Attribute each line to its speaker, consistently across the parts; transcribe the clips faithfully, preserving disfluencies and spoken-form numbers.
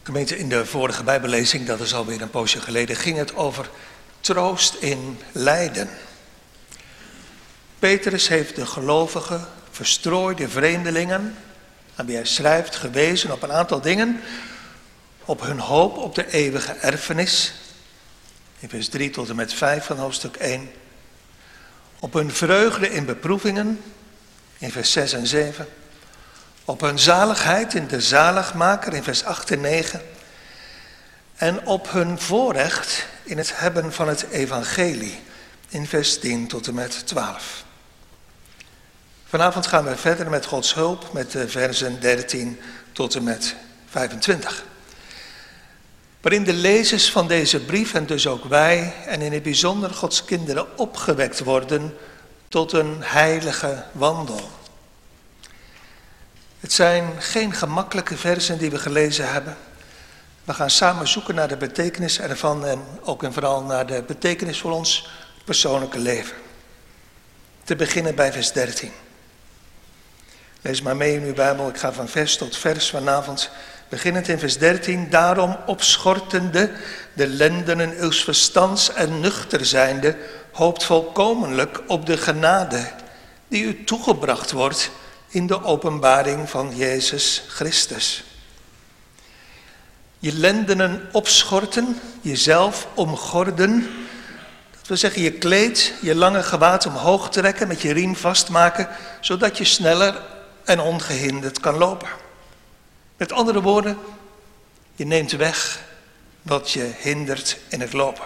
Speaker 1: Gemeente, in de vorige Bijbellezing, dat is alweer een poosje geleden, ging het over troost in lijden. Petrus heeft de gelovige, verstrooide vreemdelingen, aan wie hij schrijft, gewezen op een aantal dingen, op hun hoop op de eeuwige erfenis, in vers drie tot en met vijf van hoofdstuk één, op hun vreugde in beproevingen, in vers zes en zeven, op hun zaligheid in de zaligmaker in vers acht en negen en op hun voorrecht in het hebben van het evangelie in vers tien tot en met twaalf. Vanavond gaan we verder met Gods hulp met de versen dertien tot en met vijfentwintig. Waarin de lezers van deze brief en dus ook wij en in het bijzonder Gods kinderen opgewekt worden tot een heilige wandel. Het zijn geen gemakkelijke versen die we gelezen hebben. We gaan samen zoeken naar de betekenis ervan en ook en vooral naar de betekenis voor ons persoonlijke leven. Te beginnen bij vers dertien. Lees maar mee in uw Bijbel, ik ga van vers tot vers vanavond. Beginnend in vers dertien. Daarom opschortende de lendenen uws verstands en nuchter zijnde, hoopt volkomenlijk op de genade die u toegebracht wordt in de openbaring van Jezus Christus. Je lendenen opschorten, jezelf omgorden. Dat wil zeggen je kleed, je lange gewaad omhoog trekken, met je riem vastmaken, zodat je sneller en ongehinderd kan lopen. Met andere woorden, je neemt weg wat je hindert in het lopen.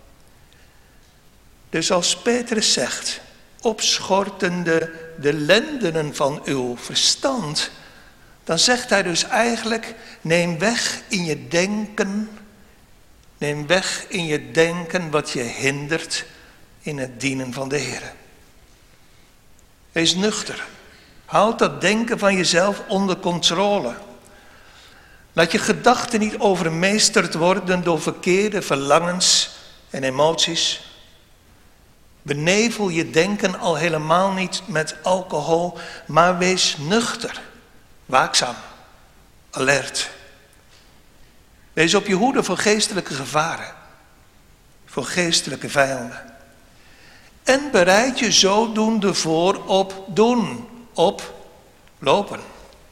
Speaker 1: Dus als Petrus zegt, opschortende de lendenen van uw verstand, dan zegt hij dus eigenlijk, neem weg in je denken, neem weg in je denken wat je hindert in het dienen van de Heer. Wees nuchter. Houd dat denken van jezelf onder controle. Laat je gedachten niet overmeesterd worden door verkeerde verlangens en emoties. Benevel je denken al helemaal niet met alcohol, maar wees nuchter, waakzaam, alert. Wees op je hoede voor geestelijke gevaren, voor geestelijke vijanden. En bereid je zodoende voor op doen, op lopen.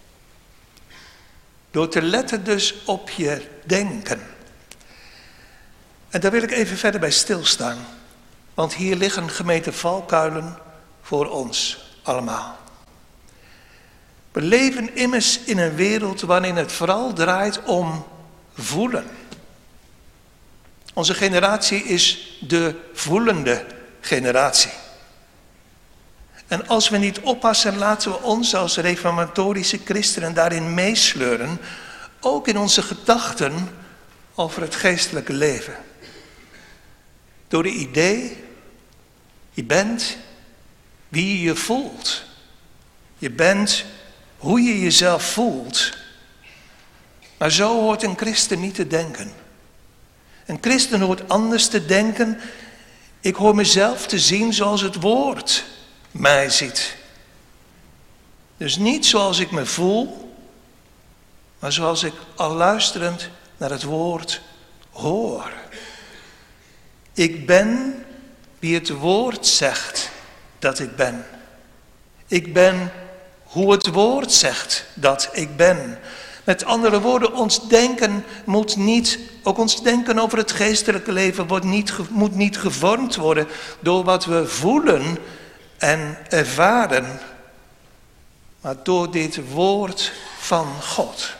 Speaker 1: Door te letten dus op je denken. En daar wil ik even verder bij stilstaan. Want hier liggen gemeente valkuilen voor ons allemaal. We leven immers in een wereld waarin het vooral draait om voelen. Onze generatie is de voelende generatie. En als we niet oppassen, laten we ons als reformatorische christenen daarin meesleuren, ook in onze gedachten over het geestelijke leven. Door de idee, je bent wie je je voelt. Je bent hoe je jezelf voelt. Maar zo hoort een christen niet te denken. Een christen hoort anders te denken. Ik hoor mezelf te zien zoals het woord mij ziet. Dus niet zoals ik me voel, maar zoals ik al luisterend naar het woord hoor. Ik ben wie het woord zegt dat ik ben. Ik ben hoe het woord zegt dat ik ben. Met andere woorden, ons denken moet niet, ook ons denken over het geestelijke leven wordt niet, moet niet gevormd worden door wat we voelen en ervaren, maar door dit woord van God.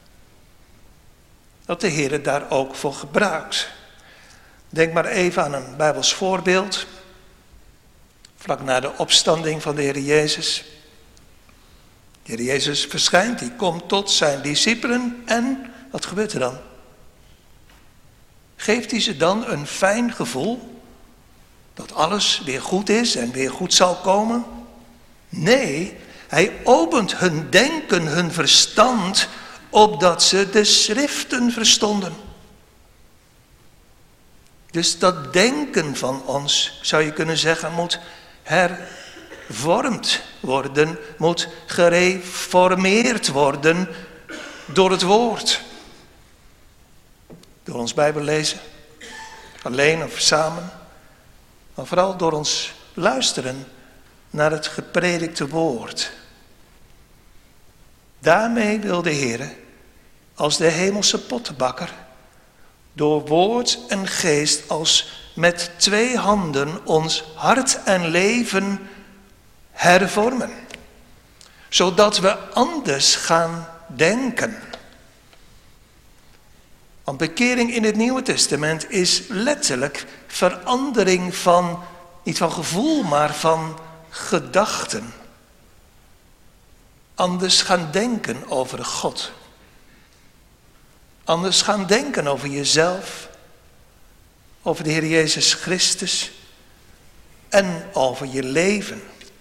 Speaker 1: Dat de Heer het daar ook voor gebruikt. Denk maar even aan een Bijbels voorbeeld. Vlak na de opstanding van de Heer Jezus. De Heer Jezus verschijnt, die komt tot zijn discipelen en wat gebeurt er dan? Geeft hij ze dan een fijn gevoel? Dat alles weer goed is en weer goed zal komen? Nee, hij opent hun denken, hun verstand, opdat ze de schriften verstonden. Dus dat denken van ons, zou je kunnen zeggen, moet hervormd worden, moet gereformeerd worden door het woord. Door ons Bijbel lezen, alleen of samen, maar vooral door ons luisteren naar het gepredikte woord. Daarmee wil de Heer, als de hemelse pottenbakker, door woord en geest als met twee handen ons hart en leven hervormen. Zodat we anders gaan denken. Want bekering in het Nieuwe Testament is letterlijk verandering van, niet van gevoel, maar van gedachten. Anders gaan denken over God. Anders gaan denken over jezelf, over de Heer Jezus Christus en over je leven.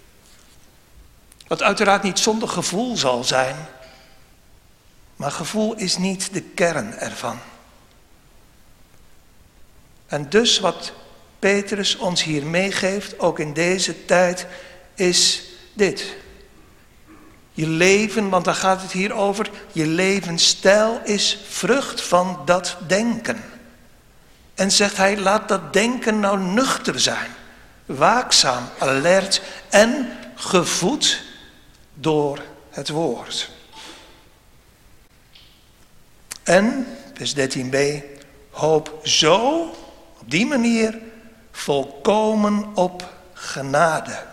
Speaker 1: Wat uiteraard niet zonder gevoel zal zijn, maar gevoel is niet de kern ervan. En dus wat Petrus ons hier meegeeft, ook in deze tijd, is dit. Je leven, want daar gaat het hier over, je levensstijl is vrucht van dat denken. En zegt hij, laat dat denken nou nuchter zijn, waakzaam, alert en gevoed door het woord. En, vers dertien b, hoop zo, op die manier, volkomen op genade.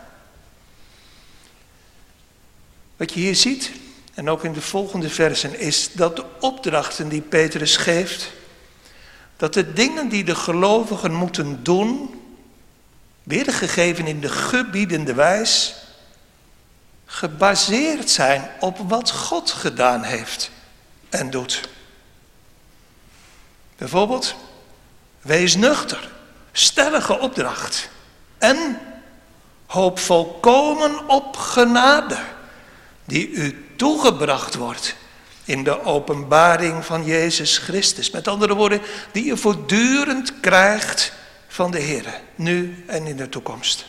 Speaker 1: Wat je hier ziet, en ook in de volgende versen, is dat de opdrachten die Petrus geeft, dat de dingen die de gelovigen moeten doen, weergegeven in de gebiedende wijs, gebaseerd zijn op wat God gedaan heeft en doet. Bijvoorbeeld, wees nuchter, stellige opdracht en hoop volkomen op genade, die u toegebracht wordt in de openbaring van Jezus Christus. Met andere woorden, die je voortdurend krijgt van de Heer, nu en in de toekomst.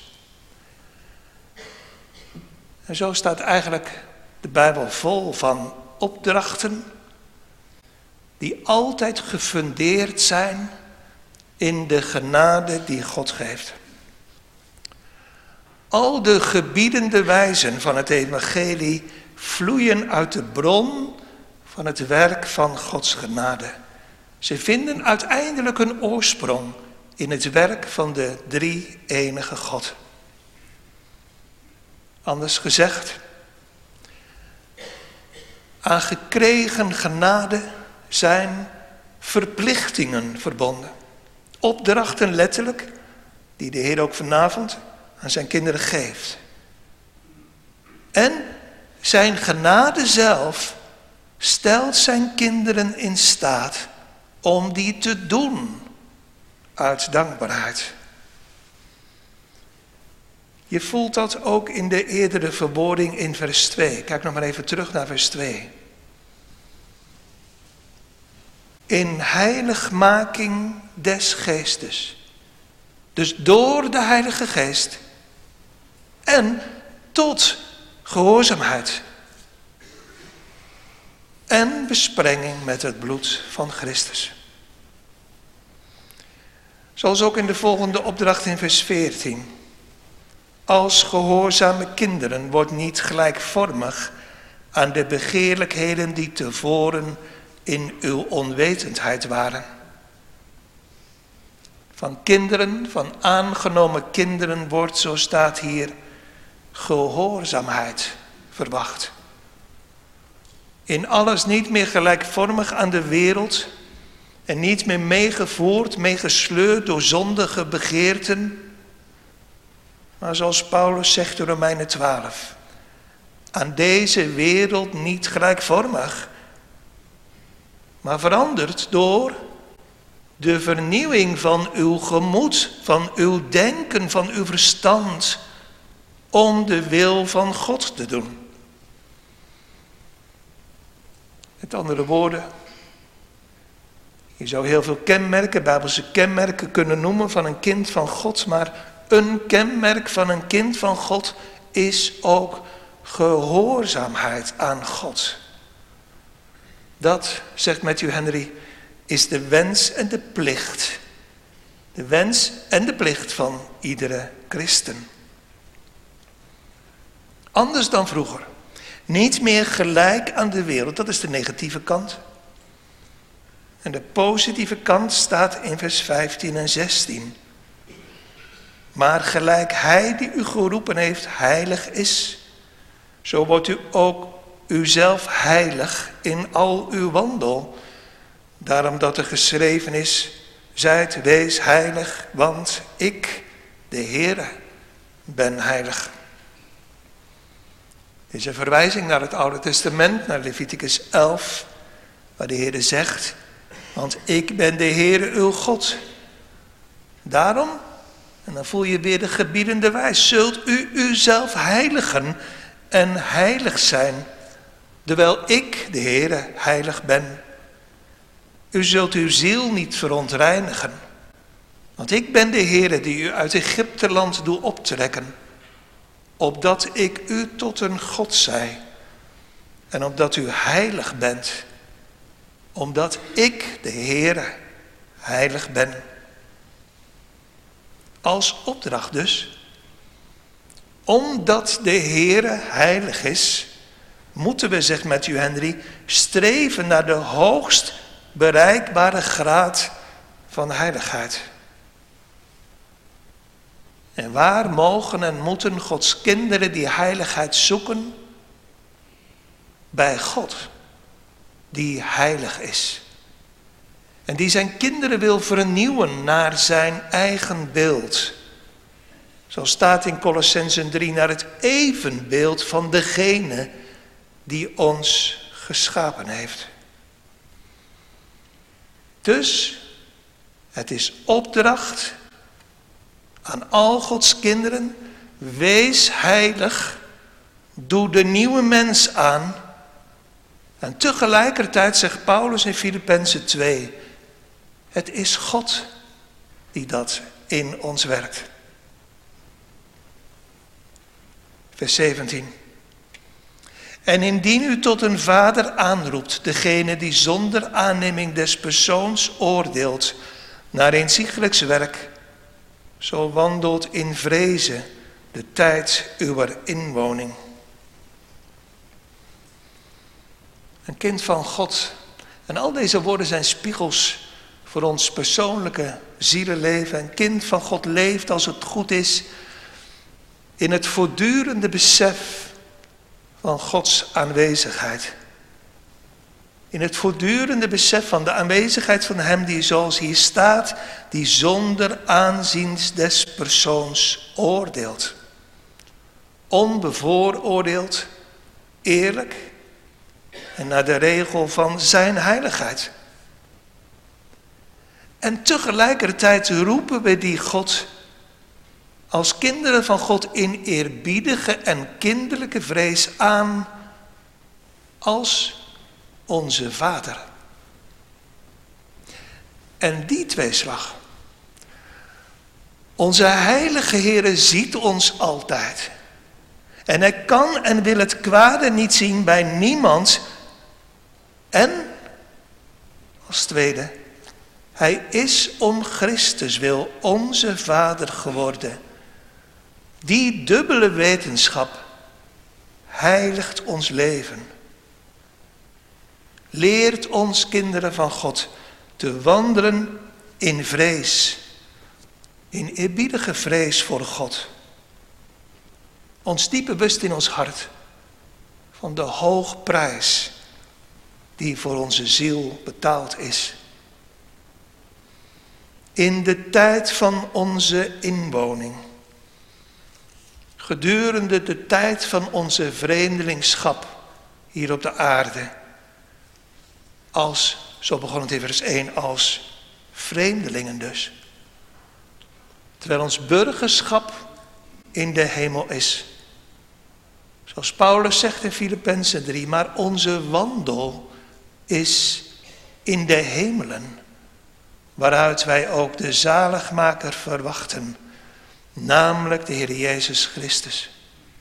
Speaker 1: En zo staat eigenlijk de Bijbel vol van opdrachten die altijd gefundeerd zijn in de genade die God geeft. Al de gebiedende wijzen van het evangelie vloeien uit de bron van het werk van Gods genade. Ze vinden uiteindelijk een oorsprong in het werk van de drie-enige God. Anders gezegd, aan gekregen genade zijn verplichtingen verbonden. Opdrachten letterlijk, die de Heer ook vanavond aan zijn kinderen geeft. En zijn genade zelf stelt zijn kinderen in staat om die te doen uit dankbaarheid. Je voelt dat ook in de eerdere verwoording in vers twee. Kijk nog maar even terug naar vers twee. In heiligmaking des geestes. Dus door de Heilige Geest. En tot gehoorzaamheid. En besprenging met het bloed van Christus. Zoals ook in de volgende opdracht in vers veertien. Als gehoorzame kinderen wordt niet gelijkvormig aan de begeerlijkheden die tevoren in uw onwetendheid waren. Van kinderen, van aangenomen kinderen wordt, zo staat hier, gehoorzaamheid verwacht. In alles niet meer gelijkvormig aan de wereld en niet meer meegevoerd, meegesleurd door zondige begeerten. Maar zoals Paulus zegt in Romeinen twaalf, aan deze wereld niet gelijkvormig, maar veranderd door de vernieuwing van uw gemoed, van uw denken, van uw verstand, om de wil van God te doen. Met andere woorden, je zou heel veel kenmerken, Bijbelse kenmerken kunnen noemen van een kind van God, maar een kenmerk van een kind van God is ook gehoorzaamheid aan God. Dat, zegt Matthew Henry, is de wens en de plicht. De wens en de plicht van iedere christen. Anders dan vroeger. Niet meer gelijk aan de wereld, dat is de negatieve kant. En de positieve kant staat in vers vijftien en zestien. Maar gelijk hij die u geroepen heeft heilig is, zo wordt u ook uzelf heilig in al uw wandel. Daarom dat er geschreven is, zijt wees heilig, want ik, de Heere, ben heilig. Dit is een verwijzing naar het Oude Testament, naar Leviticus elf, waar de Heere zegt, want ik ben de Heere uw God. Daarom, en dan voel je weer de gebiedende wijs, zult u uzelf heiligen en heilig zijn, terwijl ik, de Heere, heilig ben. U zult uw ziel niet verontreinigen, want ik ben de Heere die u uit Egypteland doe optrekken, opdat ik u tot een God zij, en opdat u heilig bent, omdat ik, de Heere, heilig ben. Als opdracht dus, omdat de Heere heilig is, moeten we, zegt Matthew Henry, streven naar de hoogst bereikbare graad van heiligheid. En waar mogen en moeten Gods kinderen die heiligheid zoeken? Bij God, die heilig is. En die zijn kinderen wil vernieuwen naar zijn eigen beeld. Zoals staat in Colossenzen drie, naar het evenbeeld van degene die ons geschapen heeft. Dus, het is opdracht aan al Gods kinderen, wees heilig, doe de nieuwe mens aan. En tegelijkertijd zegt Paulus in Filippenzen twee, het is God die dat in ons werkt. Vers zeventien. En indien u tot een vader aanroept, degene die zonder aanneming des persoons oordeelt, naar inzichtelijks werk, zo wandelt in vrezen de tijd uwer inwoning. Een kind van God. En al deze woorden zijn spiegels voor ons persoonlijke zielenleven. Een kind van God leeft, als het goed is, in het voortdurende besef van Gods aanwezigheid. In het voortdurende besef van de aanwezigheid van hem die, zoals hier staat, die zonder aanzien des persoons oordeelt. Onbevooroordeeld, eerlijk en naar de regel van zijn heiligheid. En tegelijkertijd roepen we die God als kinderen van God in eerbiedige en kinderlijke vrees aan als onze Vader. En die tweeslag. Onze heilige Heere ziet ons altijd. En hij kan en wil het kwade niet zien bij niemand. En, als tweede, hij is om Christus wil onze Vader geworden. Die dubbele wetenschap heiligt ons leven. Leert ons kinderen van God te wandelen in vrees. In eerbiedige vrees voor God. Ons diep bewust in ons hart van de hoogprijs die voor onze ziel betaald is. In de tijd van onze inwoning. Gedurende de tijd van onze vreemdelingschap hier op de aarde. Als, zo begon het in vers één, als vreemdelingen dus. Terwijl ons burgerschap in de hemel is. Zoals Paulus zegt in Filippenzen drie, maar onze wandel is in de hemelen. Waaruit wij ook de zaligmaker verwachten. Namelijk de Heer Jezus Christus.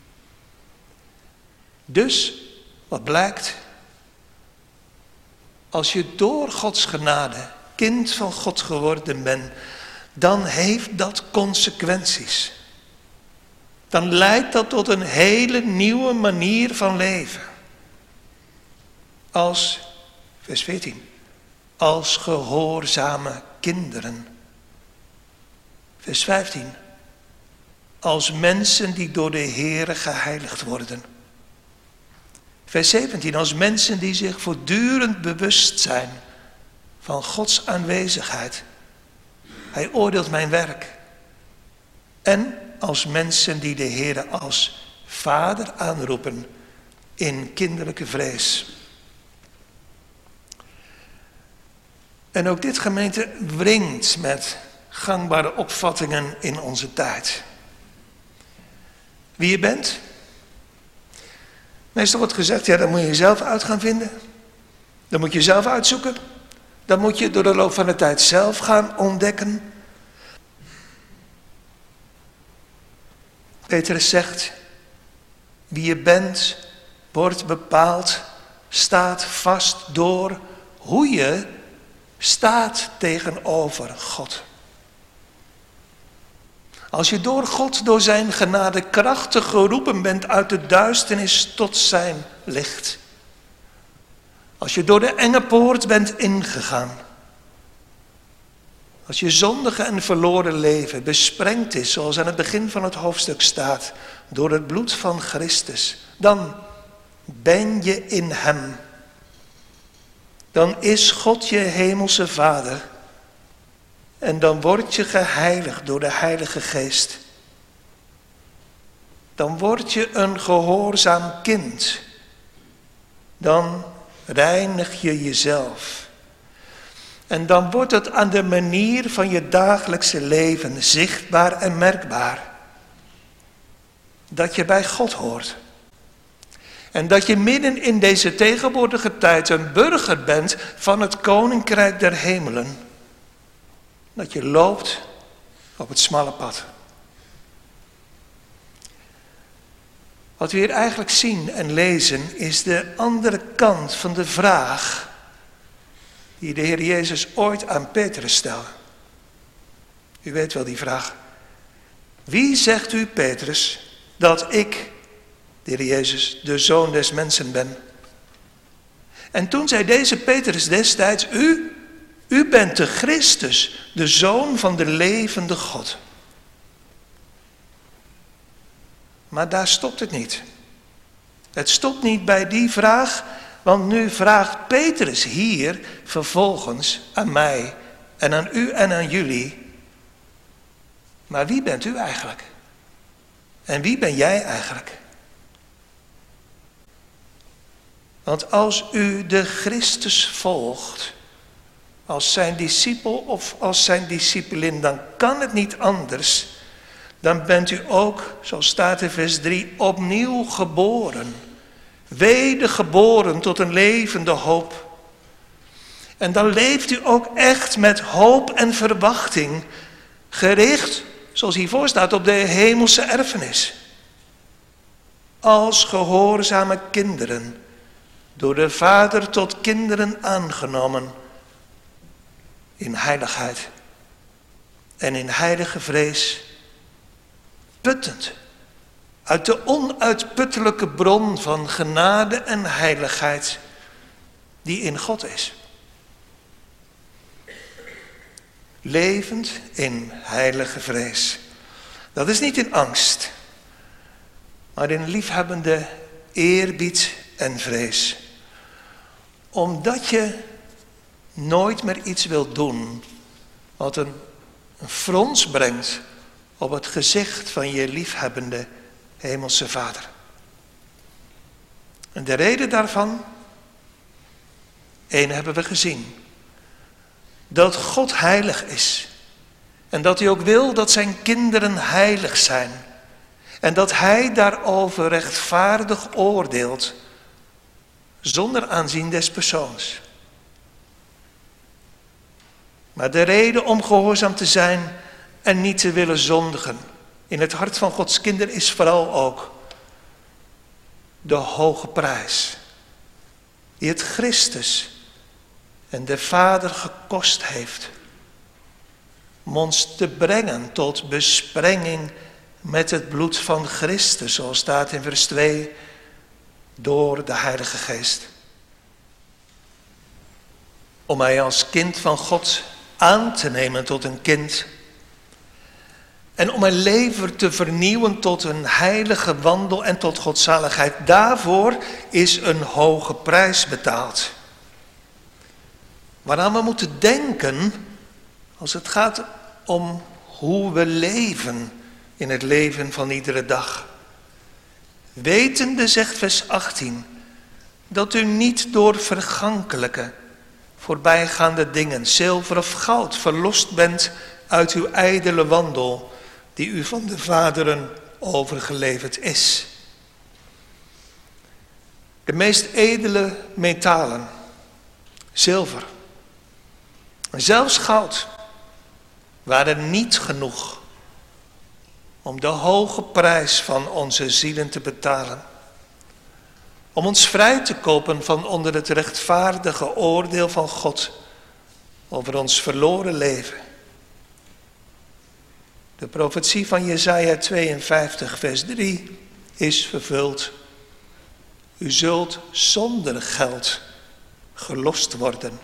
Speaker 1: Dus, wat blijkt? Als je door Gods genade kind van God geworden ben, dan heeft dat consequenties. Dan leidt dat tot een hele nieuwe manier van leven. Als, vers veertien, als gehoorzame kinderen. Vers vijftien, als mensen die door de Heere geheiligd worden. Vers zeventien, als mensen die zich voortdurend bewust zijn van Gods aanwezigheid. Hij oordeelt mijn werk. En als mensen die de Heere als Vader aanroepen in kinderlijke vrees. En ook dit, gemeente, wringt met gangbare opvattingen in onze tijd. Wie je bent? Meestal wordt gezegd, ja, dat moet je jezelf uit gaan vinden. Dat moet je zelf uitzoeken. Dat moet je door de loop van de tijd zelf gaan ontdekken. Petrus zegt, wie je bent, wordt bepaald, staat vast door hoe je staat tegenover God. Als je door God, door zijn genade krachtig geroepen bent uit de duisternis tot zijn licht. Als je door de enge poort bent ingegaan. Als je zondige en verloren leven besprengd is, zoals aan het begin van het hoofdstuk staat, door het bloed van Christus, dan ben je in hem. Dan is God je hemelse Vader. En dan word je geheiligd door de Heilige Geest. Dan word je een gehoorzaam kind. Dan reinig je jezelf. En dan wordt het aan de manier van je dagelijkse leven zichtbaar en merkbaar. Dat je bij God hoort. En dat je midden in deze tegenwoordige tijd een burger bent van het Koninkrijk der Hemelen. Dat je loopt op het smalle pad. Wat we hier eigenlijk zien en lezen is de andere kant van de vraag die de Heer Jezus ooit aan Petrus stelde. U weet wel die vraag. Wie zegt u, Petrus, dat ik, de Heer Jezus, de Zoon des Mensen ben? En toen zei deze Petrus destijds, u, u bent de Christus, de Zoon van de levende God. Maar daar stopt het niet. Het stopt niet bij die vraag, want nu vraagt Petrus hier vervolgens aan mij en aan u en aan jullie. Maar wie bent u eigenlijk? En wie ben jij eigenlijk? Want als u de Christus volgt, als zijn discipel of als zijn discipelin, dan kan het niet anders. Dan bent u ook, zoals staat in vers drie, opnieuw geboren. Wedergeboren tot een levende hoop. En dan leeft u ook echt met hoop en verwachting. Gericht, zoals hiervoor staat, op de hemelse erfenis. Als gehoorzame kinderen. Door de Vader tot kinderen aangenomen. In heiligheid. En in heilige vrees. Puttend. Uit de onuitputtelijke bron van genade en heiligheid. Die in God is. Levend in heilige vrees. Dat is niet in angst. Maar in liefhebbende eerbied en vrees. Omdat je nooit meer iets wilt doen wat een, een frons brengt op het gezicht van je liefhebbende hemelse Vader. En de reden daarvan, één hebben we gezien. Dat God heilig is. En dat hij ook wil dat zijn kinderen heilig zijn. En dat hij daarover rechtvaardig oordeelt. Zonder aanzien des persoons. Maar de reden om gehoorzaam te zijn en niet te willen zondigen in het hart van Gods kinderen is vooral ook de hoge prijs die het Christus en de Vader gekost heeft om ons te brengen tot besprenging met het bloed van Christus, zoals staat in vers twee, door de Heilige Geest. Om mij als kind van God aan te nemen tot een kind en om mijn leven te vernieuwen tot een heilige wandel en tot godzaligheid. Daarvoor is een hoge prijs betaald. Waaraan we moeten denken als het gaat om hoe we leven in het leven van iedere dag. Wetende, zegt vers achttien, dat u niet door vergankelijke, voorbijgaande dingen, zilver of goud, verlost bent uit uw ijdele wandel, die u van de vaderen overgeleverd is. De meest edele metalen, zilver, en zelfs goud, waren niet genoeg om de hoge prijs van onze zielen te betalen. Om ons vrij te kopen van onder het rechtvaardige oordeel van God over ons verloren leven. De profetie van Jesaja tweeënvijftig vers drie is vervuld. U zult zonder geld gelost worden.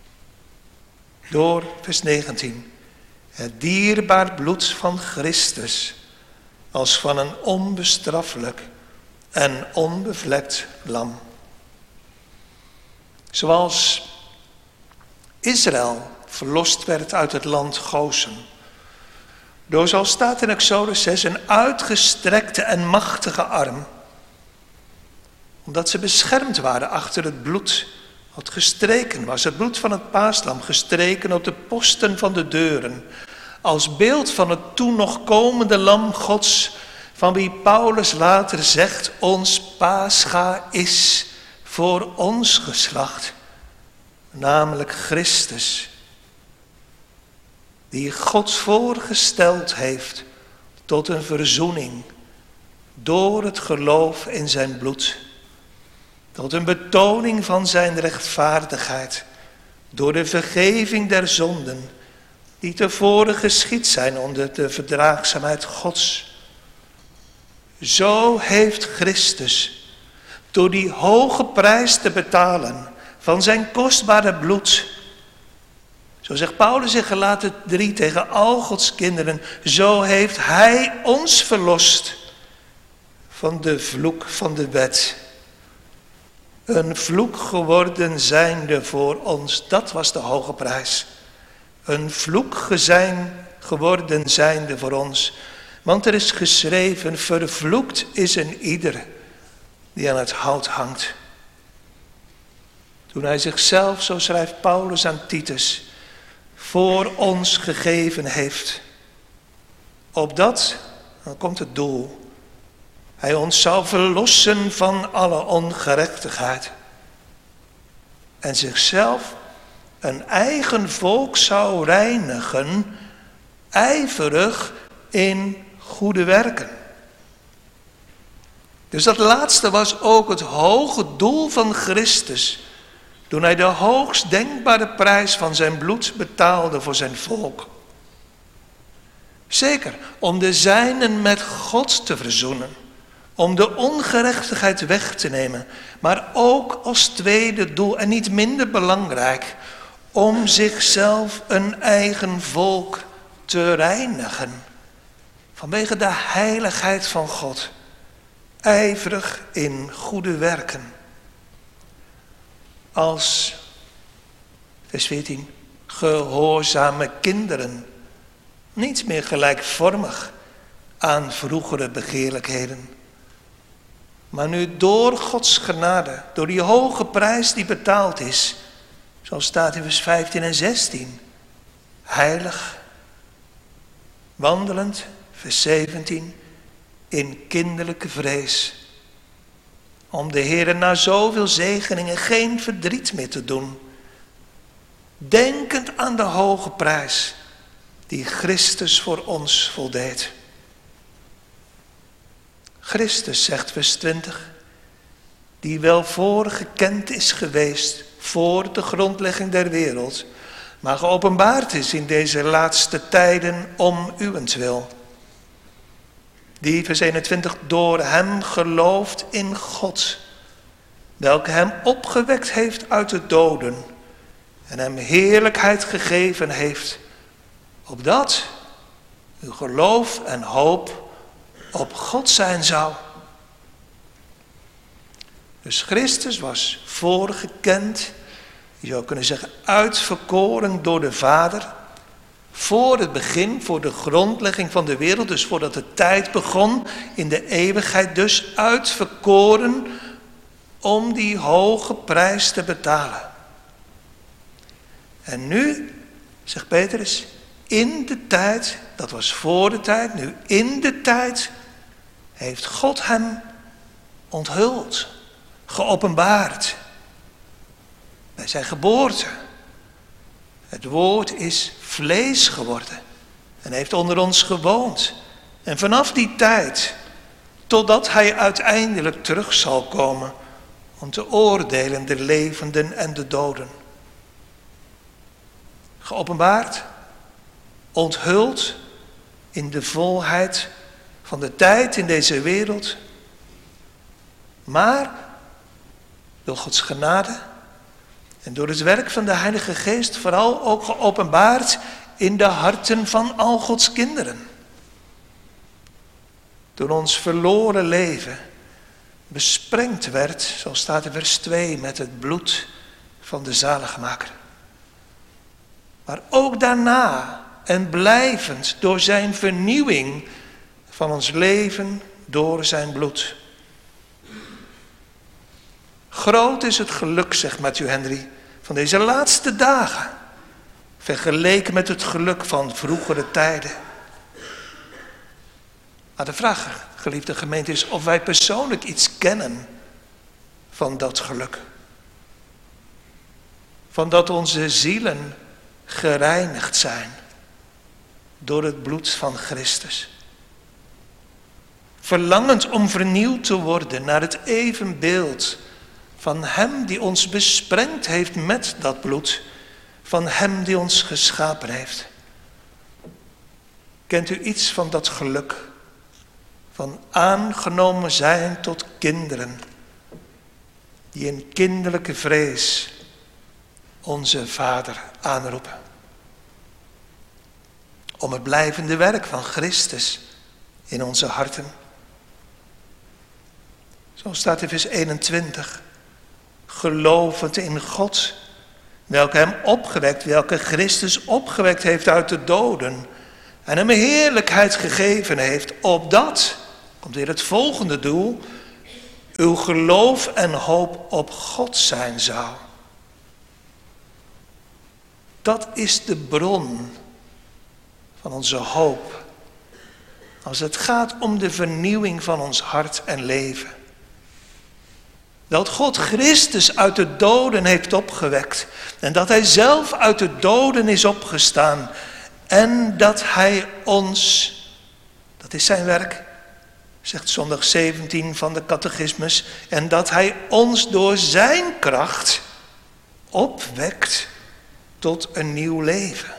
Speaker 1: Door vers negentien. Het dierbaar bloed van Christus als van een onbestraffelijk en onbevlekt lam. Zoals Israël verlost werd uit het land Gozen. Door, zoals staat in Exodus zes, een uitgestrekte en machtige arm. Omdat ze beschermd waren achter het bloed wat gestreken was. Het bloed van het paaslam gestreken op de posten van de deuren. Als beeld van het toen nog komende lam Gods, van wie Paulus later zegt, ons Pascha is voor ons geslacht. Namelijk Christus, die God voorgesteld heeft tot een verzoening door het geloof in zijn bloed. Tot een betoning van zijn rechtvaardigheid door de vergeving der zonden die tevoren geschied zijn onder de verdraagzaamheid Gods. Zo heeft Christus door die hoge prijs te betalen van zijn kostbare bloed. Zo zegt Paulus in Galaten drie tegen al Gods kinderen. Zo heeft hij ons verlost van de vloek van de wet. Een vloek geworden zijnde voor ons. Dat was de hoge prijs. Een vloek zijn geworden zijnde voor ons. Want er is geschreven, vervloekt is een ieder die aan het hout hangt. Toen hij zichzelf, zo schrijft Paulus aan Titus, voor ons gegeven heeft. Opdat, dan komt het doel, hij ons zou verlossen van alle ongerechtigheid. En zichzelf een eigen volk zou reinigen, ijverig in goede werken. Dus dat laatste was ook het hoge doel van Christus, toen hij de hoogst denkbare prijs van zijn bloed betaalde voor zijn volk. Zeker, om de zijnen met God te verzoenen, om de ongerechtigheid weg te nemen, maar ook als tweede doel en niet minder belangrijk, om zichzelf een eigen volk te reinigen. Vanwege de heiligheid van God, ijverig in goede werken. Als, vers veertien, gehoorzame kinderen, niet meer gelijkvormig aan vroegere begeerlijkheden. Maar nu door Gods genade, door die hoge prijs die betaald is, zoals staat in vers vijftien en zestien, heilig, wandelend, vers zeventien, in kinderlijke vrees. Om de Heere na zoveel zegeningen geen verdriet meer te doen. Denkend aan de hoge prijs die Christus voor ons voldeed. Christus, zegt vers twintig, die wel voorgekend is geweest voor de grondlegging der wereld, maar geopenbaard is in deze laatste tijden om uwentwil. Die, vers eenentwintig, door hem gelooft in God, welke hem opgewekt heeft uit de doden en hem heerlijkheid gegeven heeft, opdat uw geloof en hoop op God zijn zou. Dus Christus was voorgekend, je zou kunnen zeggen uitverkoren door de Vader, voor het begin, voor de grondlegging van de wereld, dus voordat de tijd begon, in de eeuwigheid dus uitverkoren om die hoge prijs te betalen. En nu, zegt Petrus, in de tijd, dat was voor de tijd, nu in de tijd, heeft God hem onthuld, geopenbaard. Bij zijn geboorte. Het woord is vlees geworden en heeft onder ons gewoond. En vanaf die tijd, totdat hij uiteindelijk terug zal komen om te oordelen de levenden en de doden. Geopenbaard, onthuld in de volheid van de tijd in deze wereld, maar door Gods genade en door het werk van de Heilige Geest vooral ook geopenbaard in de harten van al Gods kinderen. Toen ons verloren leven besprengd werd, zo staat in vers twee, met het bloed van de zaligmaker. Maar ook daarna en blijvend door zijn vernieuwing van ons leven door zijn bloed. Groot is het geluk, zegt Matthew Henry, van deze laatste dagen, vergeleken met het geluk van vroegere tijden. Maar de vraag, geliefde gemeente, is of wij persoonlijk iets kennen van dat geluk. Van dat onze zielen gereinigd zijn door het bloed van Christus. Verlangend om vernieuwd te worden naar het evenbeeld van hem die ons besprengd heeft met dat bloed, van hem die ons geschapen heeft. Kent u iets van dat geluk, van aangenomen zijn tot kinderen, die in kinderlijke vrees onze Vader aanroepen? Om het blijvende werk van Christus in onze harten. Zo staat in vers eenentwintig. Gelovend in God, welke hem opgewekt, welke Christus opgewekt heeft uit de doden en hem heerlijkheid gegeven heeft, opdat, komt weer het volgende doel, uw geloof en hoop op God zijn zou. Dat is de bron van onze hoop, als het gaat om de vernieuwing van ons hart en leven. Dat God Christus uit de doden heeft opgewekt. En dat hij zelf uit de doden is opgestaan. En dat hij ons, dat is zijn werk, zegt zondag zeventien van de catechismus. En dat hij ons door zijn kracht opwekt tot een nieuw leven.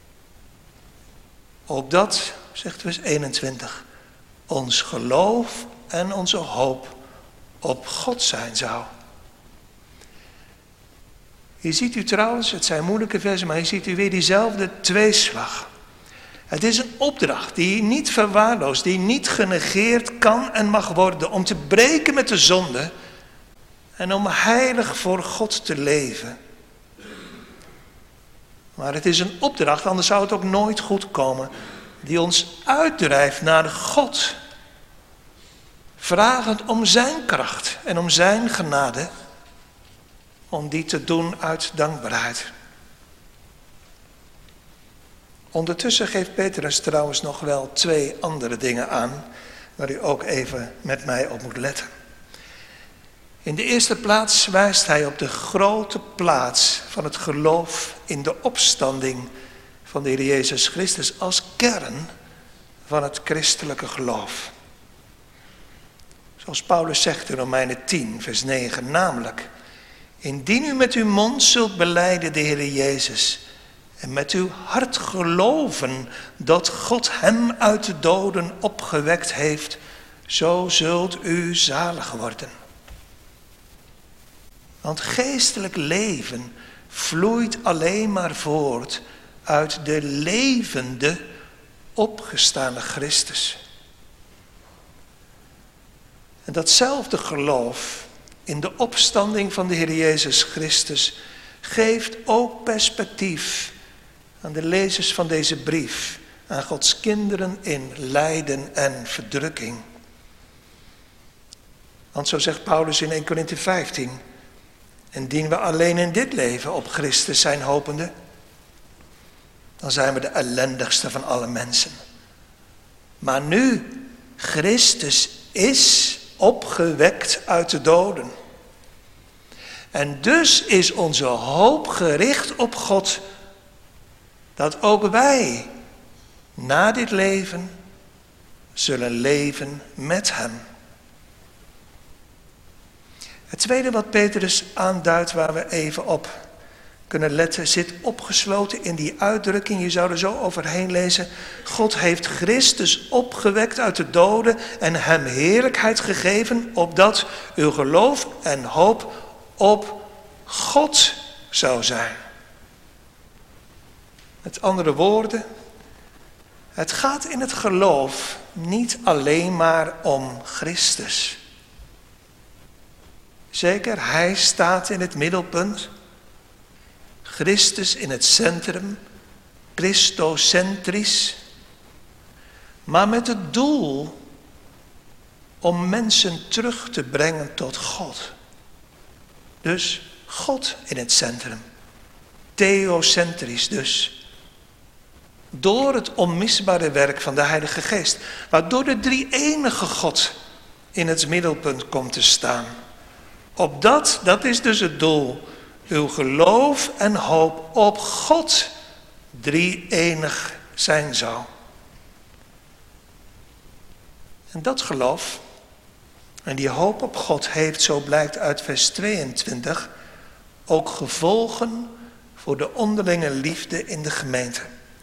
Speaker 1: Opdat, zegt vers eenentwintig, ons geloof en onze hoop op God zijn zou. Hier ziet u trouwens, het zijn moeilijke versen, maar hier ziet u weer diezelfde tweeslag. Het is een opdracht die niet verwaarloosd, die niet genegeerd kan en mag worden, om te breken met de zonde en om heilig voor God te leven. Maar het is een opdracht, anders zou het ook nooit goed komen, die ons uitdrijft naar God, vragend om zijn kracht en om zijn genade, om die te doen uit dankbaarheid. Ondertussen geeft Petrus trouwens nog wel twee andere dingen aan, waar u ook even met mij op moet letten. In de eerste plaats wijst hij op de grote plaats van het geloof in de opstanding van de Heer Jezus Christus als kern van het christelijke geloof. Zoals Paulus zegt in Romeinen tien, vers negen, namelijk: Indien u met uw mond zult belijden de Heer Jezus en met uw hart geloven dat God hem uit de doden opgewekt heeft, zo zult u zalig worden. Want geestelijk leven vloeit alleen maar voort uit de levende, opgestane Christus. En datzelfde geloof in de opstanding van de Heer Jezus Christus geeft ook perspectief aan de lezers van deze brief, aan Gods kinderen in lijden en verdrukking. Want zo zegt Paulus in Eerste Korinthe vijftien, indien we alleen in dit leven op Christus zijn hopende, dan zijn we de ellendigste van alle mensen. Maar nu, Christus is opgewekt uit de doden. En dus is onze hoop gericht op God, dat ook wij na dit leven zullen leven met hem. Het tweede wat Petrus aanduidt, waar we even op kunnen letten, zit opgesloten in die uitdrukking. Je zou er zo overheen lezen. God heeft Christus opgewekt uit de doden en hem heerlijkheid gegeven, opdat uw geloof en hoop op God zou zijn. Met andere woorden, het gaat in het geloof niet alleen maar om Christus. Zeker, hij staat in het middelpunt. Christus in het centrum, Christocentrisch. Maar met het doel om mensen terug te brengen tot God. Dus God in het centrum. Theocentrisch dus. Door het onmisbare werk van de Heilige Geest. Waardoor de drie-enige God in het middelpunt komt te staan. Opdat, dat is dus het doel, uw geloof en hoop op God drie-enig zijn zou. En dat geloof en die hoop op God heeft, zo blijkt uit vers tweeëntwintig, ook gevolgen voor de onderlinge liefde in de gemeente.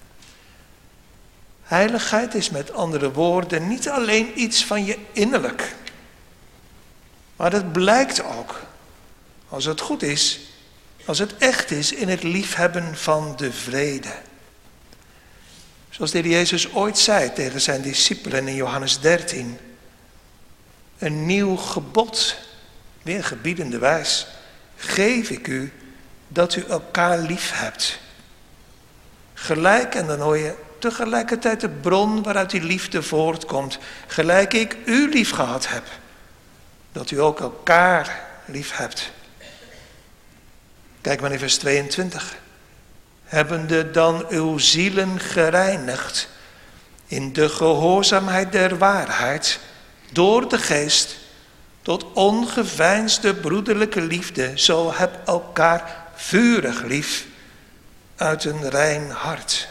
Speaker 1: Heiligheid is met andere woorden niet alleen iets van je innerlijk. Maar dat blijkt ook, als het goed is, als het echt is, in het liefhebben van de vrede. Zoals de Heer Jezus ooit zei tegen zijn discipelen in Johannes dertien. Een nieuw gebod, weer gebiedende wijs, geef ik u dat u elkaar lief hebt. Gelijk, en dan hoor je tegelijkertijd de bron waaruit die liefde voortkomt. Gelijk ik u lief gehad heb, dat u ook elkaar lief hebt. Kijk maar in vers tweeëntwintig. Hebbende dan uw zielen gereinigd in de gehoorzaamheid der waarheid, door de geest, tot ongeveinsde broederlijke liefde, zo heb elkaar vurig lief uit een rein hart.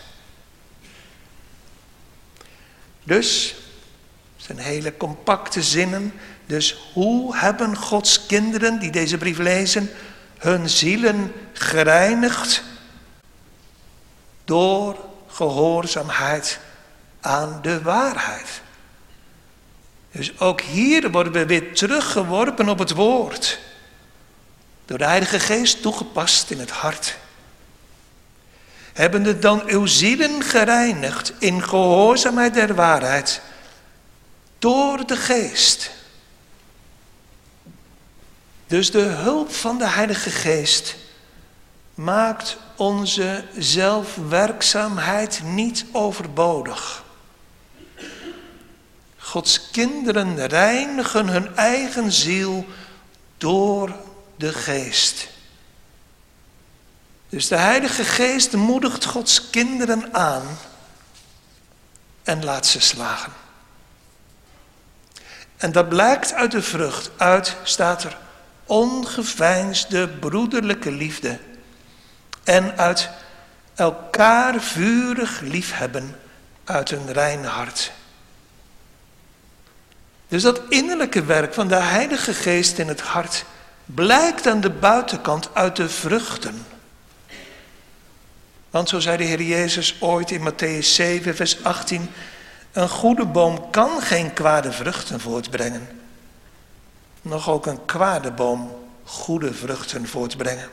Speaker 1: Dus, het zijn hele compacte zinnen, dus hoe hebben Gods kinderen die deze brief lezen hun zielen gereinigd? Door gehoorzaamheid aan de waarheid. Dus ook hier worden we weer teruggeworpen op het woord. Door de Heilige Geest toegepast in het hart. Hebbende dan uw zielen gereinigd in gehoorzaamheid der waarheid. Door de Geest. Dus de hulp van de Heilige Geest maakt onze zelfwerkzaamheid niet overbodig. Gods kinderen reinigen hun eigen ziel door de Geest. Dus de Heilige Geest moedigt Gods kinderen aan en laat ze slagen. En dat blijkt uit de vrucht, uit, staat er, ongeveinsde broederlijke liefde. En uit elkaar vurig liefhebben uit een rein hart. Dus dat innerlijke werk van de Heilige Geest in het hart blijkt aan de buitenkant uit de vruchten. Want zo zei de Heer Jezus ooit in Matthäus zeven, vers achttien... een goede boom kan geen kwade vruchten voortbrengen. Nog ook een kwade boom goede vruchten voortbrengen.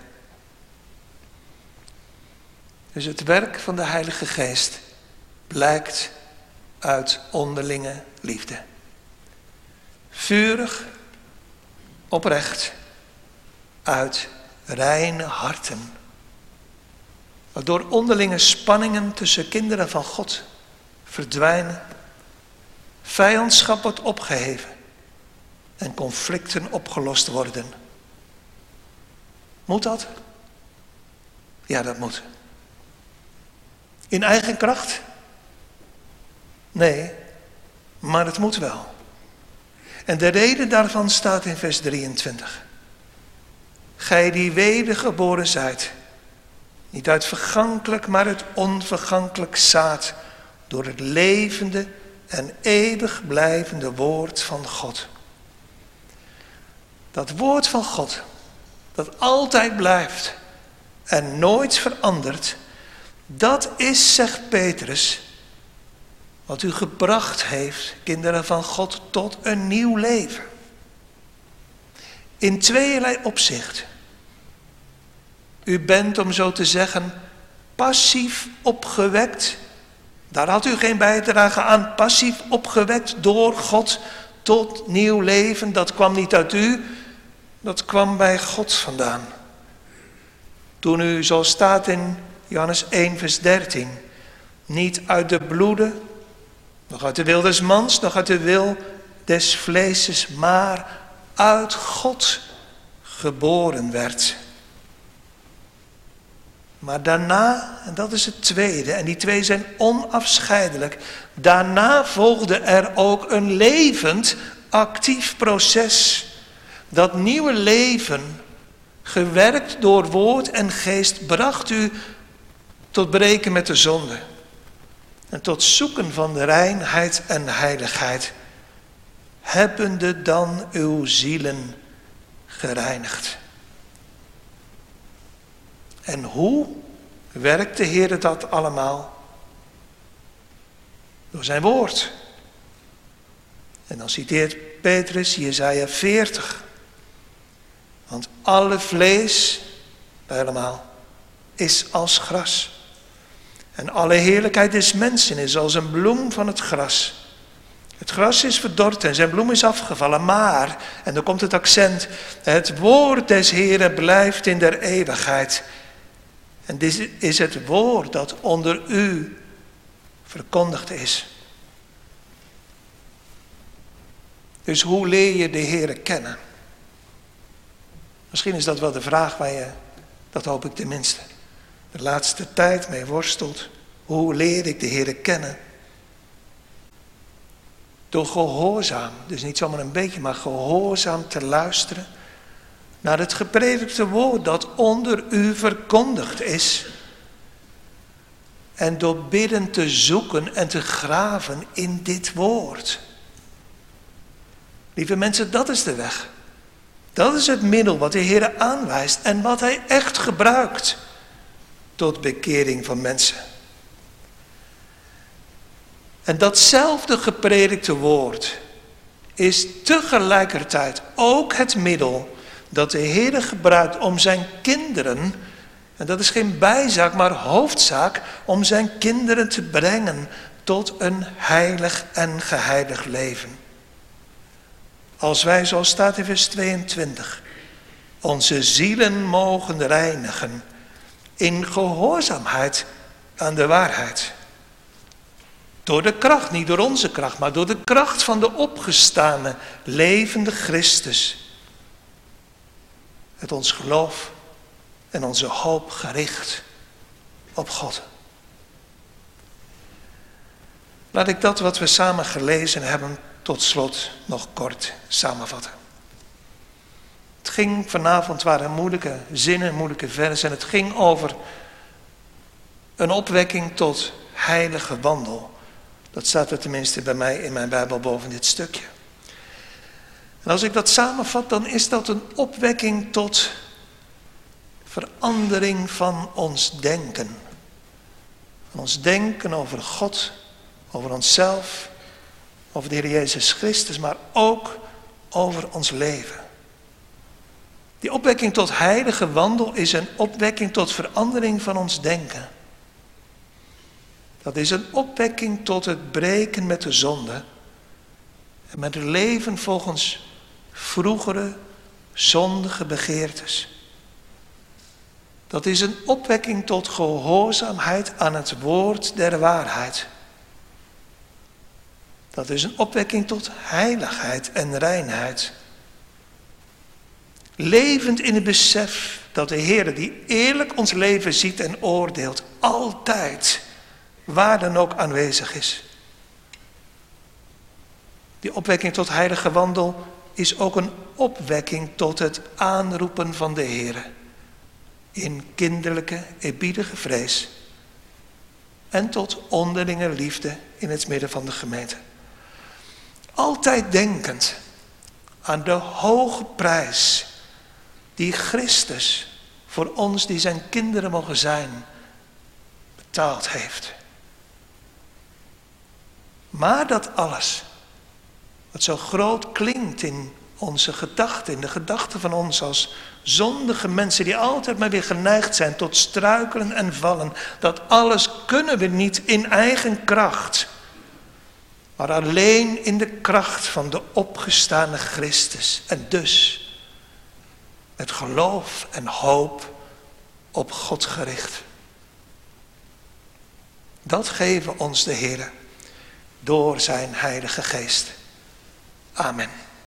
Speaker 1: Dus het werk van de Heilige Geest blijkt uit onderlinge liefde. Vurig, oprecht, uit reine harten. Waardoor onderlinge spanningen tussen kinderen van God verdwijnen. Vijandschap wordt opgeheven. En conflicten opgelost worden. Moet dat? Ja, dat moet. In eigen kracht? Nee, maar het moet wel. En de reden daarvan staat in vers drieëntwintig. Gij die wedergeboren zijt, niet uit vergankelijk, maar uit onvergankelijk zaad, door het levende en eeuwig blijvende woord van God. Dat woord van God, dat altijd blijft en nooit verandert, dat is, zegt Petrus, wat u gebracht heeft, kinderen van God, tot een nieuw leven. In tweeërlei opzicht. U bent, om zo te zeggen, passief opgewekt. Daar had u geen bijdrage aan. Passief opgewekt door God tot nieuw leven. Dat kwam niet uit u, dat kwam bij God vandaan. Toen u, zoals staat in Johannes één, vers dertien, niet uit de bloeden, nog uit de wil des mans, nog uit de wil des vleeses, maar uit God geboren werd. Maar daarna, en dat is het tweede, en die twee zijn onafscheidelijk, daarna volgde er ook een levend, actief proces. Dat nieuwe leven, gewerkt door woord en geest, bracht u tot breken met de zonde. En tot zoeken van de reinheid en heiligheid. Hebbende dan uw zielen gereinigd. En hoe werkt de Heer dat allemaal? Door zijn woord. En dan citeert Petrus Jesaja veertig. Want alle vlees, helemaal, is als gras. En alle heerlijkheid des mensen is als een bloem van het gras. Het gras is verdord en zijn bloem is afgevallen, maar, en dan komt het accent, het woord des Heeren blijft in der eeuwigheid. En dit is het woord dat onder u verkondigd is. Dus hoe leer je de Heere kennen? Misschien is dat wel de vraag waar je, dat hoop ik tenminste, de laatste tijd mee worstelt. Hoe leer ik de Heere kennen? Door gehoorzaam, dus niet zomaar een beetje, maar gehoorzaam te luisteren naar het gepredikte woord dat onder u verkondigd is. En door bidden te zoeken en te graven in dit woord. Lieve mensen, dat is de weg. Dat is het middel wat de Heer aanwijst en wat hij echt gebruikt tot bekering van mensen. En datzelfde gepredikte woord is tegelijkertijd ook het middel dat de Heer gebruikt om zijn kinderen, en dat is geen bijzaak, maar hoofdzaak, om zijn kinderen te brengen tot een heilig en geheiligd leven. Als wij, zoals staat in vers tweeëntwintig, onze zielen mogen reinigen in gehoorzaamheid aan de waarheid. Door de kracht, niet door onze kracht, maar door de kracht van de opgestane, levende Christus. Het ons geloof en onze hoop gericht op God. Laat ik dat wat we samen gelezen hebben tot slot nog kort samenvatten. Het ging vanavond, waren moeilijke zinnen, moeilijke versen. En het ging over een opwekking tot heilige wandel. Dat staat er tenminste bij mij in mijn Bijbel boven dit stukje. En als ik dat samenvat, dan is dat een opwekking tot verandering van ons denken. Van ons denken over God, over onszelf, over de Heer Jezus Christus, maar ook over ons leven. Die opwekking tot heilige wandel is een opwekking tot verandering van ons denken. Dat is een opwekking tot het breken met de zonde en met het leven volgens vroegere zondige begeertes. Dat is een opwekking tot gehoorzaamheid aan het woord der waarheid. Dat is een opwekking tot heiligheid en reinheid. Levend in het besef dat de Heer, die eerlijk ons leven ziet en oordeelt, altijd, waar dan ook aanwezig is. Die opwekking tot heilige wandel is ook een opwekking tot het aanroepen van de Heer. In kinderlijke, eerbiedige vrees. En tot onderlinge liefde in het midden van de gemeente. Altijd denkend aan de hoge prijs die Christus voor ons die zijn kinderen mogen zijn, betaald heeft. Maar dat alles, wat zo groot klinkt in onze gedachten, in de gedachten van ons als zondige mensen die altijd maar weer geneigd zijn tot struikelen en vallen, dat alles kunnen we niet in eigen kracht, maar alleen in de kracht van de opgestane Christus. En dus met geloof en hoop op God gericht. Dat geven ons de Heer door zijn Heilige Geest. Amen.